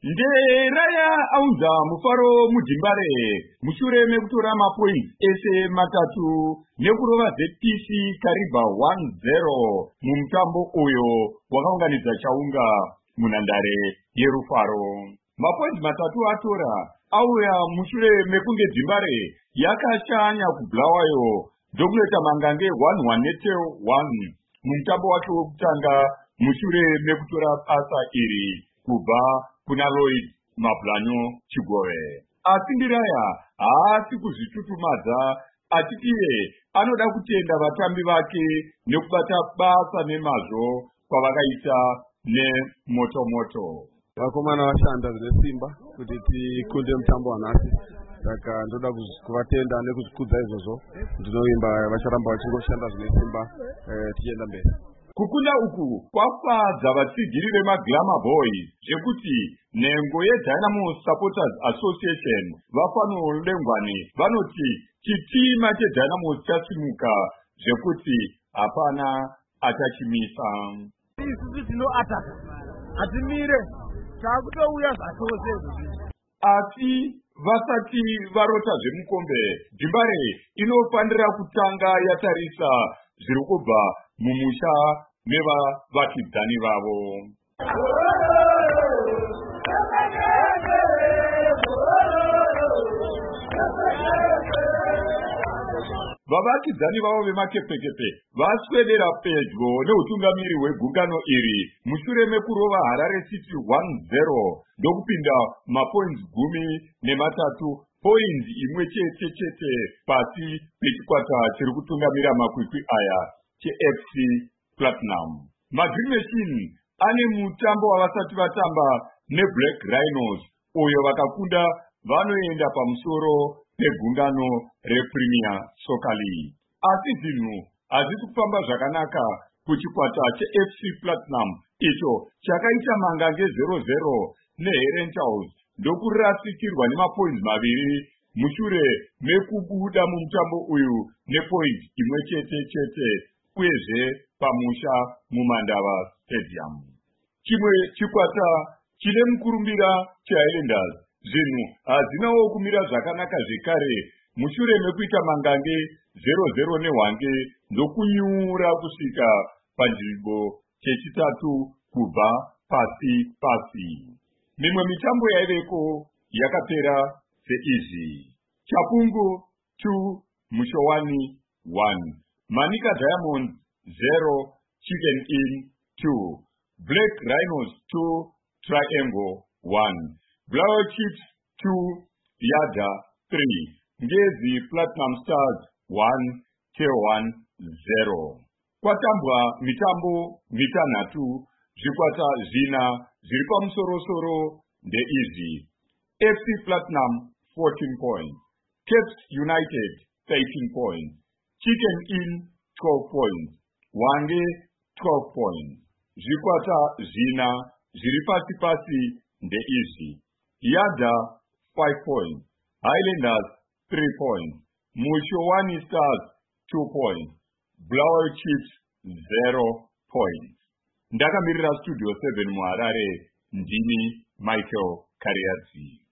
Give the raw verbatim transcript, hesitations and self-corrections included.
Nderaya aunza mufaro mujimbare mushure mekutora mapoints ese matatu nekurova Z P C Kariba one zero mumutambo uyo wakaunganidza chaunga munhandare yerufaro. Mapoints matatu atora auya mushure mekunge Zimbare yakashanya kublawayo ndokunoita mangange one one netail one mumutambo wake wekutanga mushure mekutora basa iri kubva kuna Lloyd Mablanyo Chigove. Asi Ndiraya haasi kuzvitutumadza achitiye anoda kutenda vatambi vake nekubata basa nemazvo kwavakaita nemotomoto. Vakomana vashanda zvine simba kuti tikunde mutambo wanhasi, saka ndoda kuvatenda nekuzvikudza izvozvo. Ndinoimba vacharamba vachingoshanda zvine simba tichienda mberi. Kukunda uku kwafadza vatsigiri vemaGlamour Boys zvekuti nhengo yeDynamo Supporters Association vafano lengwani vanoti chitima cheDynamo chasimuka zvekuti hapana achachimisa. Isusu tinoataka hatimire takutouya zvachose. Asi vasati varota zvemukombe, Zimbare inofanira kutanga yatarisa zviri kubva mumusha mevavakidzani vavo. Vavakidzani vavo vemakepekepe vaswedera pedyo neutungamiri hwegungano iri mushure mekurova Harare City one zero ndokupinda mapoints gumi nematatu, points imwe chete chete pasi pechikwata chiri kutungamira makwikwi aya cheF C Platinum. Madream Machine ane mutambo wavasati vatamba neBlack Rhinos uyo vakakunda vanoenda pamusoro pegungano rePremier Soccer League. Asi zvinhu hazvisi kufamba zvakanaka kuchikwata cheF C Platinum icho chakaita mangange zero zero neHerentals ndokurasikirwa nemapoints maviri mushure mekubuda mumutambo uyu nepoint imwe chete chete uyezve pamusha muMandava Stadium. Chimwe chikwata chine mukurumbira cheHighlanders zvinhu hazinawo kumira zvakanaka zvekare mushure mekuita mangange zero zero neHwange ndokunyura kusvika panzvimbo chechitatu kubva pasi pasi. Mimwe mitambo yaiveko yakapera seizvi: Chapungu two Mushowani one, Manika Diamonds zero Chicken Inn two, Black Rhinos two Triangle one, Blower Chips two Yada three, Ngezi Platinum Stars one K one zero. Kwatambwa mitambo mitanhatu, zvikwata zvina zviri pamusoro-soro ndeizvi: F C Platinum fourteen points, Caps United thirteen points, Chicken Inn twelve points, Hwange twelve points. Zvikwata zvina zviri pasi-pasi ndeizvi: Yada five points, Highlanders three points, Mushowani Stars two points, Blower Chips zero points. Ndakamirira Studio seven muHarare, ndini Michael Kariadzi.